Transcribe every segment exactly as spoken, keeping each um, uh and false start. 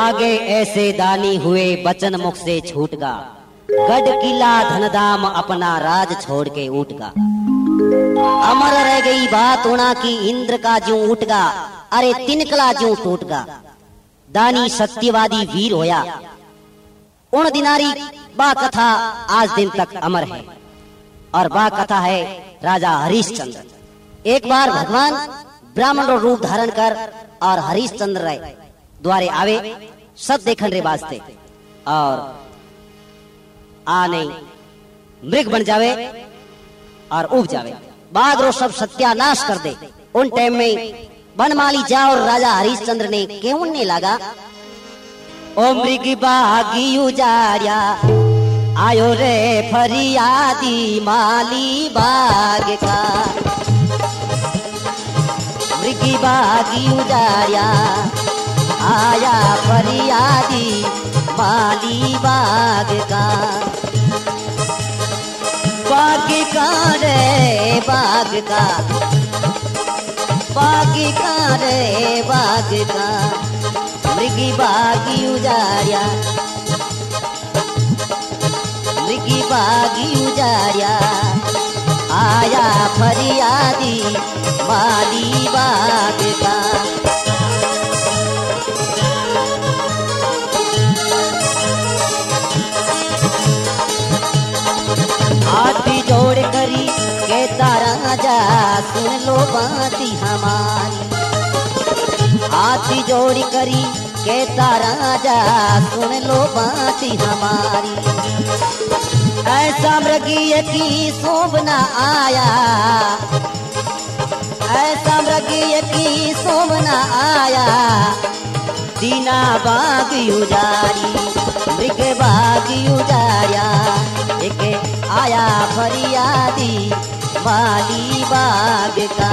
मांगे ऐसे दानी हुए बचन मुख से छूटगा, गढ़ किला धनधाम अपना राज छोड़ के उठगा। अमर रह गई बात उना की इंद्र का ज्यों उठगा, अरे तिनकला ज्यों टूटगा। दानी सत्यवादी वीर होया, उन दिनारी बा कथा आज दिन तक अमर है। और बा कथा है राजा हरिश्चंद्र। एक बार भगवान ब्राह्मण रो रूप धारण कर और हरिश्चंद्र राय द्वारे आवे सब देखन रे वास्ते, और आ नहीं मृग बन जावे और उब जावे, बाघ रो सब सत्यानाश कर दे। उन टाइम में बनमाली जा और राजा हरिश्चंद्र ने क्यों ने लगा, ओ मृग बागी उजारिया आयो रे फरियादी माली बाग का। मृग बागी उजारिया आया फरियादी माली बाग का। बाग का रे बाग का, बाग का रे बाग का। मृगी बागी उजारिया, मृगी बागी उजारिया आया फरियादी माली बाग का। हाथी जोड़ करी कहता राजा सुन लो बाती हमारी। हाथी जोड़ करी कहता राजा सुन लो बाती हमारी। ऐसा मृगीय की शोभना आया, ऐसा मृगीय की शोभना आया। दीना बाग उजारी, मृग बाग उजारिया एक आया फरियादी माली बाग का।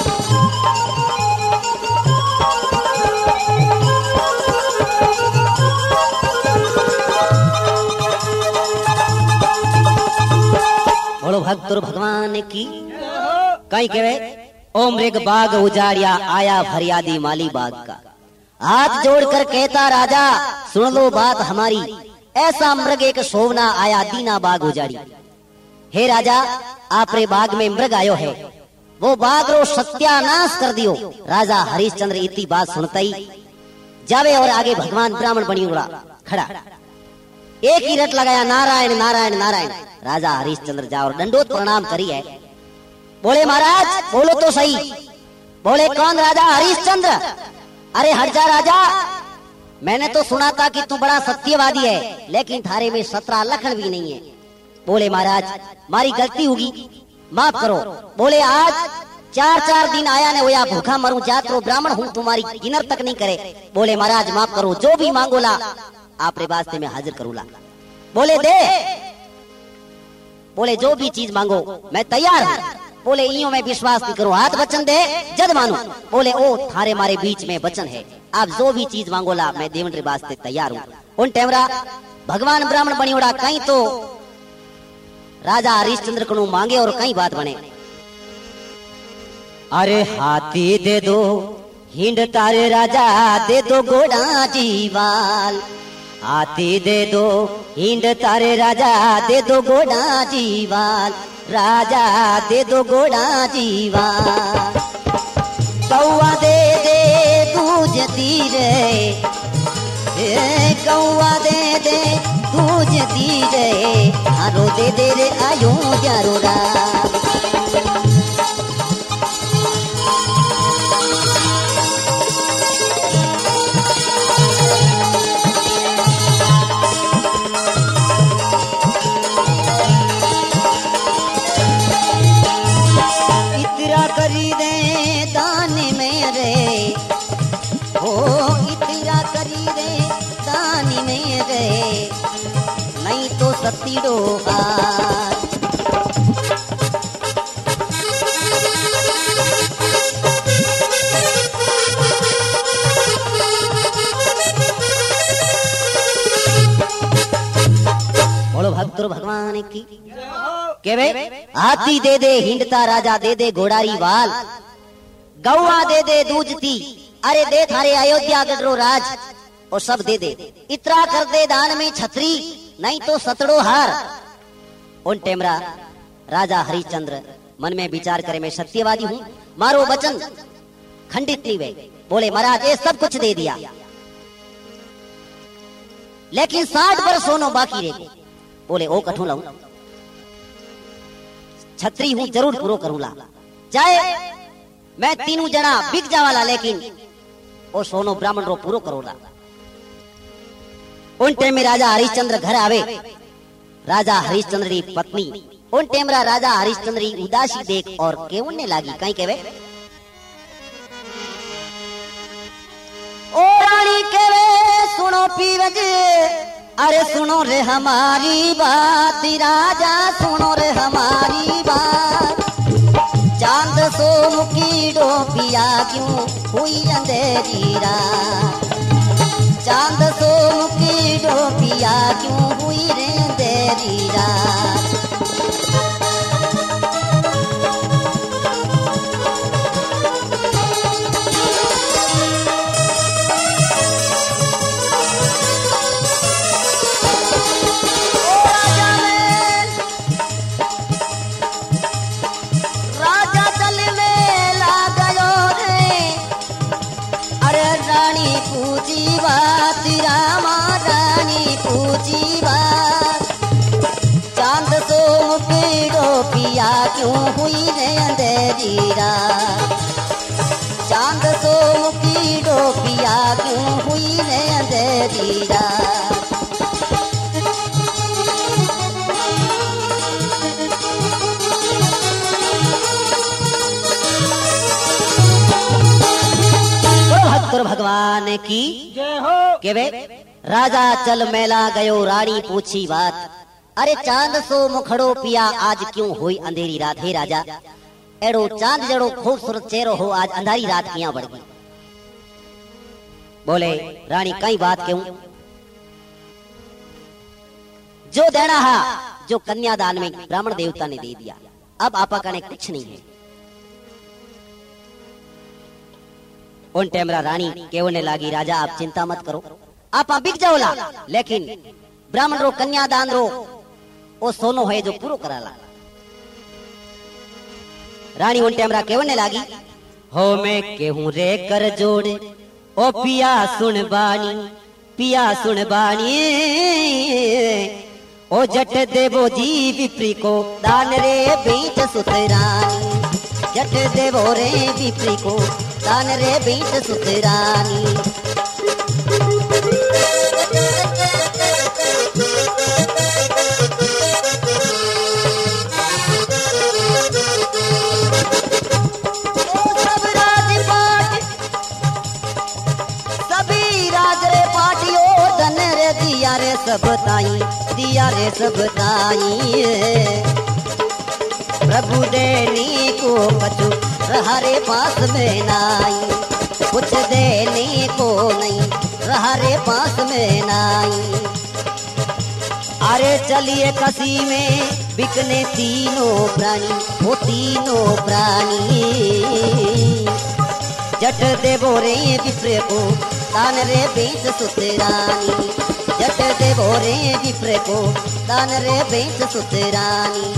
बोलो भक्त भगवान की कहीं कहे, ओ मृग बाग उजाड़िया आया फरियादी माली बाग का। हाथ जोड़कर कहता राजा सुन लो बात हमारी। ऐसा मृग एक शोभना आया दीना बाग उजाड़ी। हे राजा आपरे बाग में मृग आयो है, वो बाग रो सत्यानाश कर दियो। राजा हरिश्चंद्र इतनी बात सुनता ही जावे और आगे भगवान ब्राह्मण बनी उड़ा खड़ा, एक ही रट लगाया नारायण नारायण नारायण। राजा हरिश्चंद्र जा और दंडोत प्रणाम करी है। बोले महाराज बोलो तो सही। बोले कौन? राजा हरिश्चंद्र। अरे हट जा राजा, मैंने तो सुना था कि तू बड़ा सत्यवादी है, लेकिन थारे में सत्रह लखन भी नहीं है। बोले महाराज मारी गलती होगी, माफ करो। बोले आज चार चार दिन आया ने होया भूखा मरूं, जातरो ब्राह्मण हूँ, तुम्हारी गिनर तक नहीं करे। बोले महाराज माफ करो, जो भी मांगोला आपरे वास्ते में हाजिर करूला। बोले दे, बोले जो भी चीज मांगो मैं तैयार हूँ। बोले इयो में विश्वास नहीं करो, हाथ वचन दे जद मानो। बोले ओ थारे मारे बीच में वचन है, आप जो भी चीज मांगोला मैं देवन रे वास्ते तैयार हूँ। उन टेमरा भगवान ब्राह्मण बनी उड़ा, कहीं तो राजा हरिश्चंद्र को मांगे और कहीं बात बने। अरे हाथी दे दो हिंड तारे राजा दे दो घोड़ा जीवाल। हाथी दे दो हिंड तारे राजा दे दो घोड़ा जीवाल। राजा दे दो घोड़ा जीवाल। कौआ दे दे दूज तीरे, कौआ दे दे दूज तीरे। हारो दे दे रे आयो जारो राम। करी दे दान मेरे, हो इतरा करी दे दान मेरे, नहीं तो सती डोबा। बोलो भक्त भगवान की के वे हाथी दे दे हिंडता राजा दे दे घोड़ारी वाल। गौआ दे दे दूजती, अरे दे थारे अयोध्या गढ़रो राज। और सब दे दे, इतरा कर दे दान में छतरी, नहीं तो सतड़ो हार। उन टेमरा राजा हरिश्चंद्र मन में विचार करे, मैं सत्यवादी हूं, मारो वचन खंडित नहीं वे। बोले महाराज ये सब कुछ दे दिया, लेकिन साठ वर्ष सोनो बाकी रह गए। बोले ओ कठू लाऊं, छत्री हूं जरूर पूरो करूंगा, चाहे मैं तीनों जना बिक जावाला, लेकिन ओ सोनो ब्राह्मण रो पूरो करूंगा। उन टाइम में राजा हरिश्चंद्र घर आवे। राजा हरिश्चंद्र की पत्नी उन टाइम राजा हरिश्चंद्र की उदासी देख और केवने लागी, कहीं केवे ओ रानी केवे सुनो पीवज, अरे सुनो रे हमारी बात, राजा सुनो रे हमारी बात। चांद सोमुखी डोपिया क्यों हुई अंधेरी रात, चांद सोमुखी डोपिया क्यों हुई रे अंधेरी रात। क्यों हुई रे अंधेरी रात, चांद सोमुखी डोपिया क्यों हुई रे अंधेरी रात। भक्तों भगवान की जय हो। के वे राजा चल मेला गयो, रानी पूछी बात, अरे चांद सो मुखड़ो पिया आज क्यों हुई अंधेरी रात। हे राजा एड़ो चांद जड़ो खूबसूरत चेहरो हो, आज अंधारी रात किया बढ़ गई। बोले रानी कई बात क्यों, जो देना है जो कन्यादान में ब्राह्मण देवता ने दे दिया, अब आपा कने कुछ नहीं है। उन टेमरा रानी केवने लागी, राजा आप चिंता मत करो, आप बिक जाओला, लेकिन ब्राह्मण रो कन्यादान रो ओ सोनो है जो पूरो कराला। रानी उन टेमरा केवने लागी, हो मैं केहूं रे कर जोड़े ओ पिया सुन बानी, पिया सुन बानी। ओ जट देवो जी विप्री को दान रे बीच सुतरानी, जट देवो रे विप्री को दान रे बीच सुतरानी। दिया रे सब ताई, दिया रे सब ताई, प्रभु देने को कछु रहा रे पास में नाई, कुछ देने को नहीं रहा रे पास में नाई। अरे चलिए कसी में बिकने तीनों प्राणी, वो तीनों प्राणी। जट देवो रे विप्र को दान रे बेच सुतरानी, जट देवो रे विप्र को दान रे बेच सुतरानी।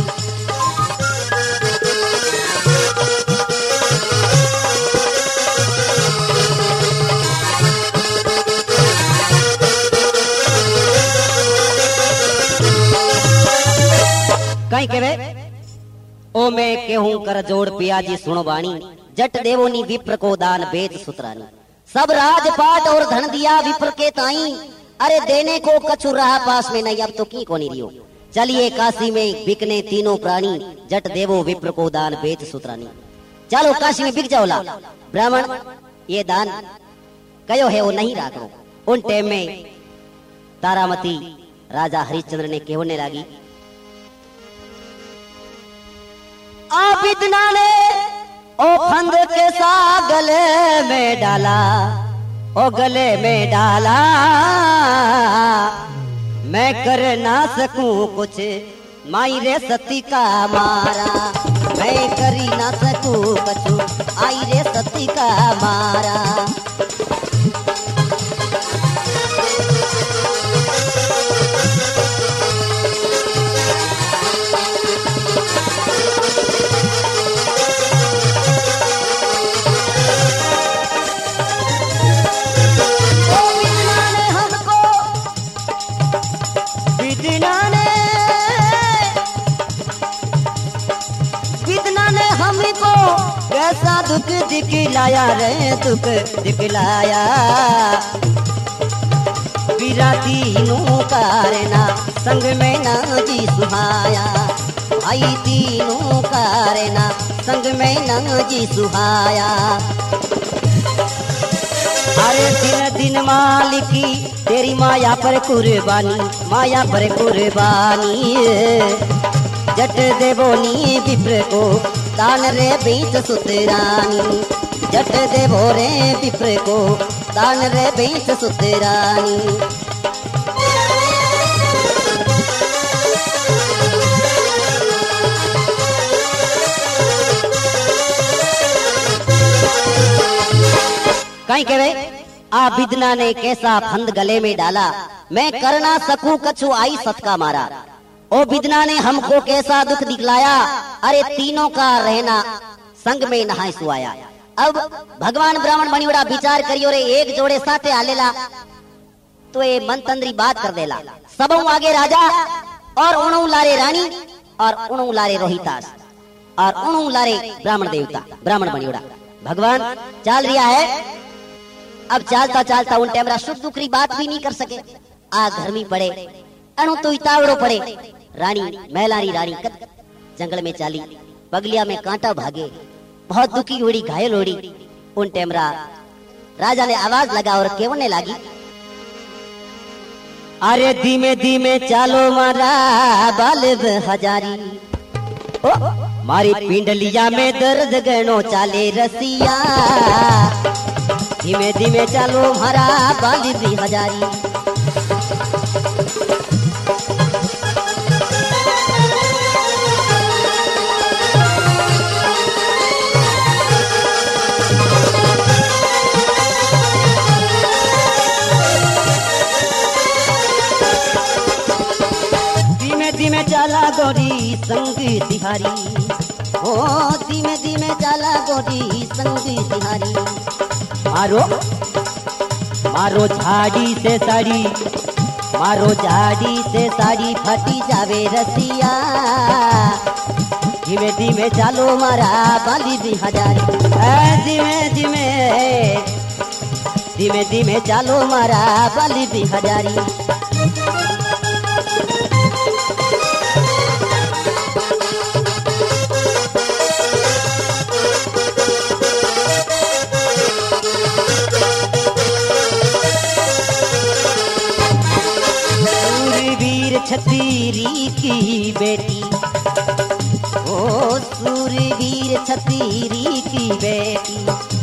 कहीं केवे ओ मैं केहूं कर जोड़ पिया जी सुनो बाणी, जट देवो नी विप्र को दान बेच सुतरानी। सब राजपाट और धन दिया विप्र के ताई, अरे देने को कछु रहा पास में नहीं, अब तो की को नहीं रियो। चलिए काशी में बिकने तीनों प्राणी, जट देवो विप्र को दान बेच सुतरानी। चलो काशी में बिक जाओला। ब्राह्मण ये दान कयो है वो नहीं राखो। उन टाइम में तारामती राजा हरिश्चंद्र ने कहने लगी, आप इतना ने ओ फंद के सा गले में डाला, ओ गले में डाला, मैं कर ना सकूं कुछ माई रे सती का मारा, मैं करी ना सकूं कुछ आई रे सती का मारा। कैसा दुख दिखलाया रे दुख दिखलाया बीरा तीनों कारना संग में ना जी सुहाया भाई तीनों कारना संग में ना जी सुहाया अरे दिन दिन मालिकी तेरी माया पर कुर्बानी माया पर कुर्बानी जट देवोनी विप्र को दान रे बीच सुतरानी जट देवो रे विप्र को दान रे बीच सुतरानी कहीं कहे आ बिदना ने कैसा फंद गले में डाला मैं कर ना सकूं कछु आई सतका मारा ओ बिदना ने हमको कैसा दुख दिखलाया अरे तीनों का रहना संग में नहाय सुआया अब भगवान ब्राह्मण मणिवड़ा विचार करियो रे एक जोड़े साथे आलेला तो ये मन तंद्री बात कर देला सबों आगे राजा और उणु लारे रानी और उणु लारे रोहितास और उणु लारे ब्राह्मण देवता ब्राह्मण मणिवड़ा भगवान चाल रिया है अब चालता चालता उन टेमरा सुख दुखरी बात भी नहीं कर सके आ घर में पड़े अणु तो इतावड़ो पड़े रानी मैलारी रानी कद जंगल में चाली बगलिया में कांटा भागे बहुत दुखी होड़ी घायल होड़ी उन टेमरा राजा ने आवाज लगा और केवने लागी अरे धीमे धीमे चालो मारा बालिब हजारी ओ मारी पिंडलिया में दर्द गणो चाले रसिया धीमे धीमे चालो मारा बालिब हजारी धीमे चला गोरी संग तिहारी ओ धीमे धीमे चला गोरी संग तिहारी मारो मारो झाड़ी से साड़ी मारो झाड़ी से साड़ी फटी जावे रसिया धीमे धीमे चालो मारा बाली भी हजारी धीमे धीमे धीमे धीमे चालो मारा बाली भी हजारी छतीरी की बेटी ओ सूरवीर छतीरी की बेटी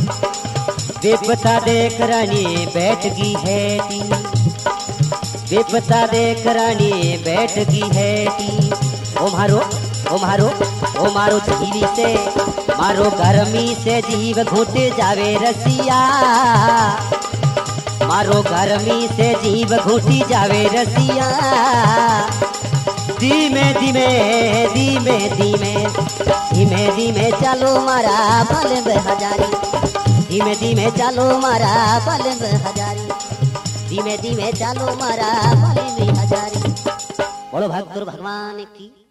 बेपता देख रानी बैठ गई है बेपता देख रानी बैठ गई है ओ मारो ओ मारो ओ मारो झीली से मारो गर्मी से जीव घुट जावे रसिया मारो गर्मी से जीव घुटी जावे रसिया धीमे धीमे धीमे धीमे धीमे धीमे चलो मारा बल्ब हजारी धीमे धीमे चलो मारा बल्ब हजारी धीमे धीमे चलो मारा बल्ब हजारी बोलो भक्त भगवान की।